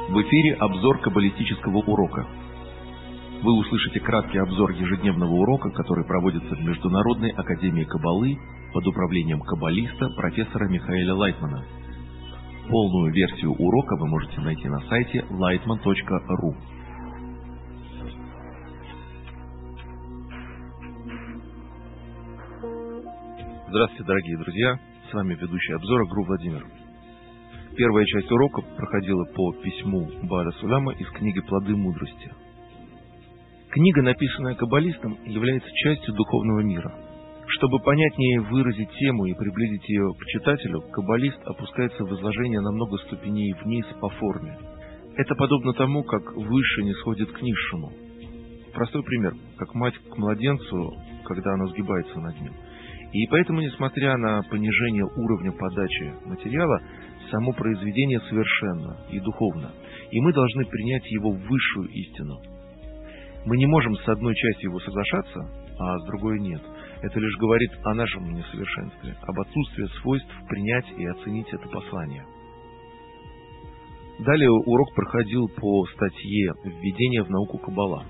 В эфире обзор каббалистического урока. Вы услышите краткий обзор ежедневного урока, который проводится в Международной академии каббалы под управлением каббалиста профессора Михаэля Лайтмана. Полную версию урока вы можете найти на сайте lightman.ru. Здравствуйте, дорогие друзья! С вами ведущий обзора ГРУ Владимир. Первая часть урока проходила по письму Бааля Суляма из книги «Плоды мудрости». Книга, написанная каббалистом, является частью духовного мира. Чтобы понятнее выразить тему и приблизить ее к читателю, каббалист опускается в изложение на много ступеней вниз по форме. Это подобно тому, как высшее не сходит к низшему. Простой пример, как мать к младенцу, когда она сгибается над ним. И поэтому, несмотря на понижение уровня подачи материала, само произведение совершенно и духовно, и мы должны принять его высшую истину. Мы не можем с одной частью его соглашаться, а с другой нет. Это лишь говорит о нашем несовершенстве, об отсутствии свойств принять и оценить это послание. Далее урок проходил по статье «Введение в науку Каббала».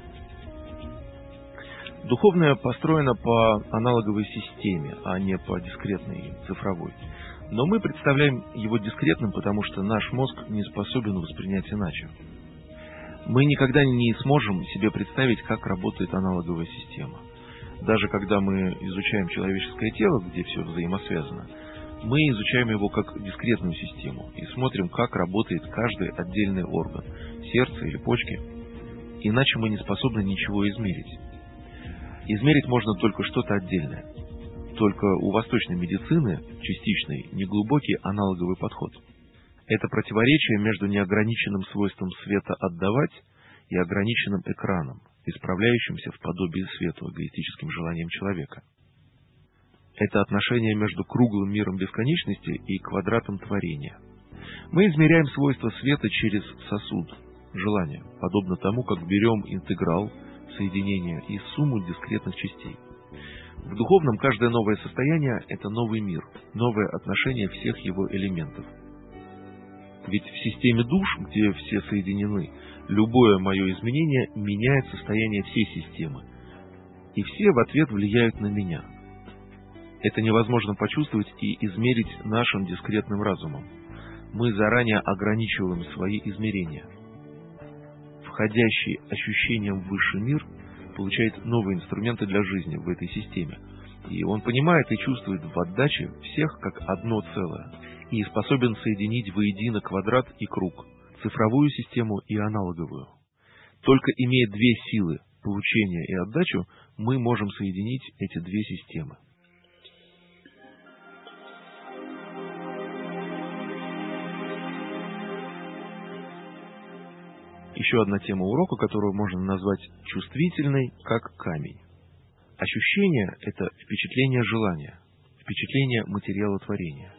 Духовное построено по аналоговой системе, а не по дискретной цифровой. Но мы представляем его дискретным, потому что наш мозг не способен воспринять иначе. Мы никогда не сможем себе представить, как работает аналоговая система. Даже когда мы изучаем человеческое тело, где все взаимосвязано, мы изучаем его как дискретную систему и смотрим, как работает каждый отдельный орган, сердце или почки. Иначе мы не способны ничего измерить. Измерить можно только что-то отдельное. Только у восточной медицины, частичный, неглубокий аналоговый подход. Это противоречие между неограниченным свойством света отдавать и ограниченным экраном, исправляющимся в подобии свету эгоистическим желанием человека. Это отношение между круглым миром бесконечности и квадратом творения. Мы измеряем свойства света через сосуд, желание, подобно тому, как берем интеграл, соединение и сумму дискретных частей. В духовном каждое новое состояние – это новый мир, новое отношение всех его элементов. Ведь в системе душ, где все соединены, любое мое изменение меняет состояние всей системы, и все в ответ влияют на меня. Это невозможно почувствовать и измерить нашим дискретным разумом. Мы заранее ограничиваем свои измерения. Входящий ощущением в высший мир получает новые инструменты для жизни в этой системе. И он понимает и чувствует в отдаче всех как одно целое и способен соединить воедино квадрат и круг, цифровую систему и аналоговую. Только имея две силы, получение и отдачу, мы можем соединить эти две системы. Еще одна тема урока, которую можно назвать чувствительной, как камень. Ощущение – это впечатление желания, впечатление материала творения.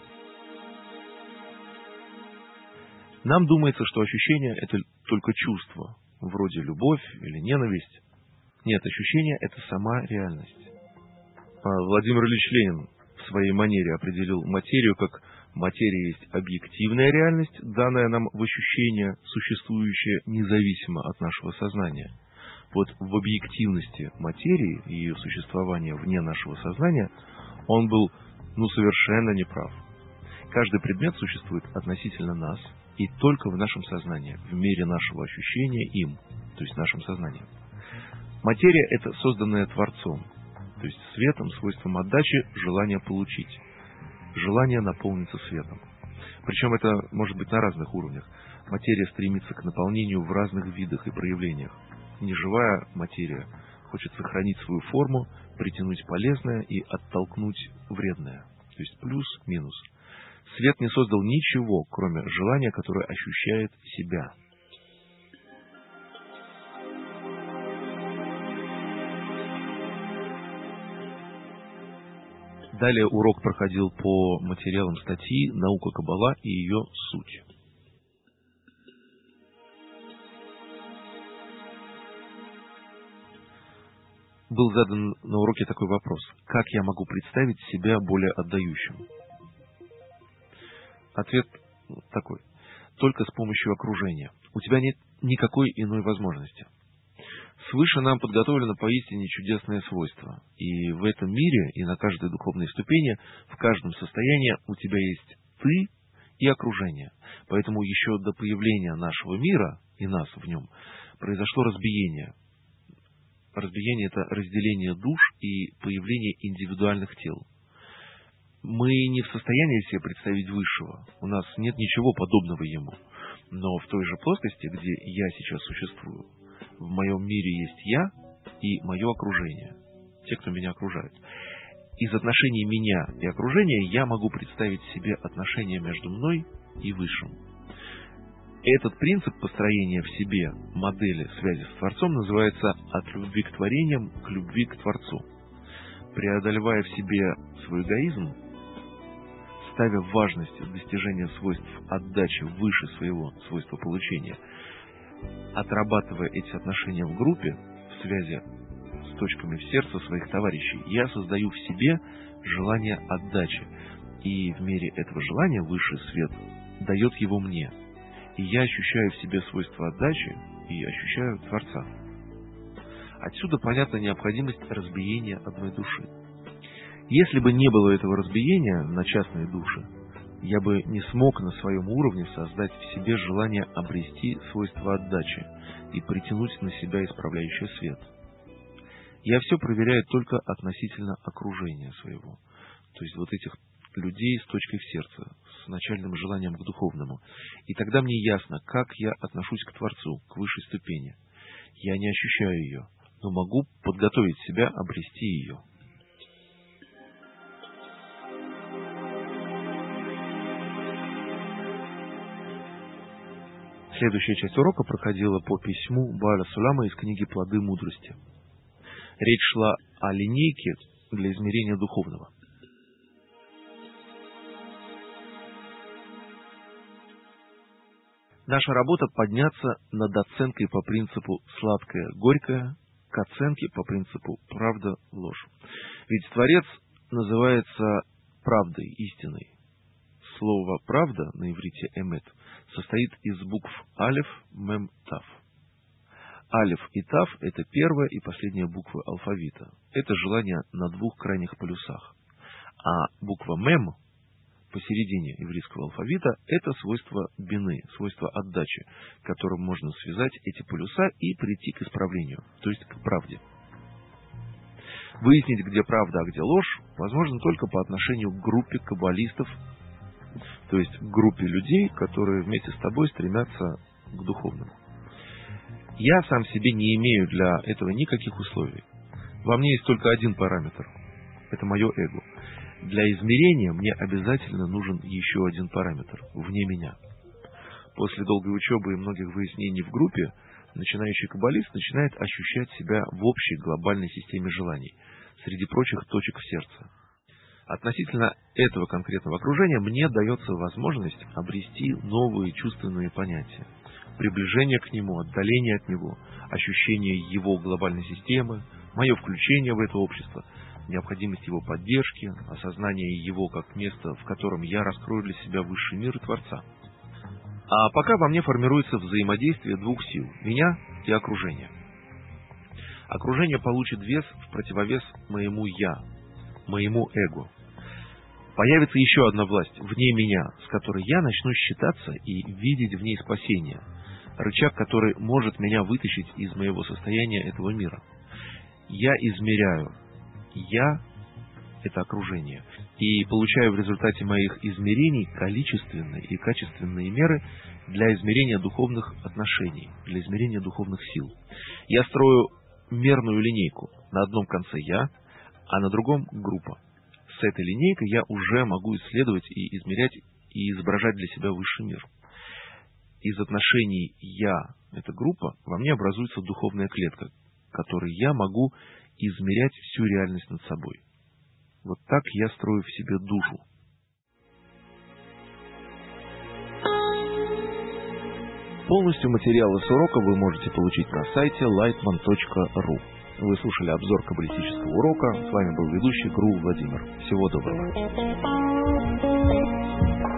Нам думается, что ощущение – это только чувство, вроде любовь или ненависть. Нет, ощущение – это сама реальность. Владимир Ильич Ленин в своей манере определил материю как материя есть объективная реальность, данная нам в ощущение, существующая независимо от нашего сознания. Вот в объективности материи и ее существования вне нашего сознания он был совершенно неправ. Каждый предмет существует относительно нас и только в нашем сознании, в мере нашего ощущения им, то есть нашим сознанием. Материя – это созданная Творцом, то есть светом, свойством отдачи, желание получить. Желание наполниться светом. Причем это может быть на разных уровнях. Материя стремится к наполнению в разных видах и проявлениях. Неживая материя хочет сохранить свою форму, притянуть полезное и оттолкнуть вредное. То есть плюс-минус. Свет не создал ничего, кроме желания, которое ощущает себя. Далее урок проходил по материалам статьи «Наука Каббала и ее суть». Был задан на уроке такой вопрос: как я могу представить себя более отдающим? Ответ такой: только с помощью окружения. У тебя нет никакой иной возможности. Свыше нам подготовлено поистине чудесное свойство. И в этом мире, и на каждой духовной ступени, в каждом состоянии у тебя есть ты и окружение. Поэтому еще до появления нашего мира и нас в нем произошло разбиение. Разбиение — это разделение душ и появление индивидуальных тел. Мы не в состоянии себе представить Высшего. У нас нет ничего подобного Ему. Но в той же плоскости, где я сейчас существую, в моем мире есть я и мое окружение, те, кто меня окружают. Из отношений меня и окружения я могу представить себе отношения между мной и Высшим. Этот принцип построения в себе модели связи с Творцом называется «от любви к творениям к любви к Творцу». Преодолевая в себе свой эгоизм, ставя важность достижения свойств отдачи выше своего свойства получения, отрабатывая эти отношения в группе, в связи с точками в сердце своих товарищей, я создаю в себе желание отдачи. И в мере этого желания высший свет дает его мне. И я ощущаю в себе свойства отдачи и ощущаю Творца. Отсюда понятна необходимость разбиения одной души. Если бы не было этого разбиения на частные души, я бы не смог на своем уровне создать в себе желание обрести свойства отдачи и притянуть на себя исправляющий свет. Я все проверяю только относительно окружения своего, то есть вот этих людей с точкой в сердце, с начальным желанием к духовному. И тогда мне ясно, как я отношусь к Творцу, к высшей ступени. Я не ощущаю ее, но могу подготовить себя обрести ее. Следующая часть урока проходила по письму Бааля Сулама из книги «Плоды мудрости». Речь шла о линейке для измерения духовного. Наша работа — подняться над оценкой по принципу «сладкое-горькое» к оценке по принципу «правда-ложь». Ведь Творец называется правдой, истиной. Слово «правда» на иврите «эмет» состоит из букв алеф, мем, тав. Алеф и тав — это первая и последняя буквы алфавита. Это желание на двух крайних полюсах. А буква мем посередине еврейского алфавита — это свойство бины, свойство отдачи, которым можно связать эти полюса и прийти к исправлению, то есть к правде. Выяснить, где правда, а где ложь, возможно только по отношению к группе каббалистов, то есть к группе людей, которые вместе с тобой стремятся к духовному. Я сам себе не имею для этого никаких условий. Во мне есть только один параметр — это мое эго. Для измерения мне обязательно нужен еще один параметр — вне меня. После долгой учебы и многих выяснений в группе, начинающий каббалист начинает ощущать себя в общей глобальной системе желаний, среди прочих точек в сердце. Относительно этого конкретного окружения мне дается возможность обрести новые чувственные понятия. Приближение к нему, отдаление от него, ощущение его глобальной системы, мое включение в это общество, необходимость его поддержки, осознание его как места, в котором я раскрою для себя высший мир и Творца. А пока во мне формируется взаимодействие двух сил – меня и окружения. Окружение получит вес в противовес моему «я», моему эго. Появится еще одна власть вне меня, с которой я начну считаться и видеть в ней спасение, рычаг, который может меня вытащить из моего состояния этого мира. Я измеряю. Я — это окружение. И получаю в результате моих измерений количественные и качественные меры для измерения духовных отношений, для измерения духовных сил. Я строю мерную линейку. На одном конце я, а на другом группа. С этой линейкой я уже могу исследовать и измерять и изображать для себя высший мир. Из отношений «я» — это группа, во мне образуется духовная клетка, которой я могу измерять всю реальность над собой. Вот так я строю в себе душу. Полностью материалы с урока вы можете получить на сайте lightman.ru. Вы слушали обзор каббалистического урока. С вами был ведущий ГРУ Владимир. Всего доброго.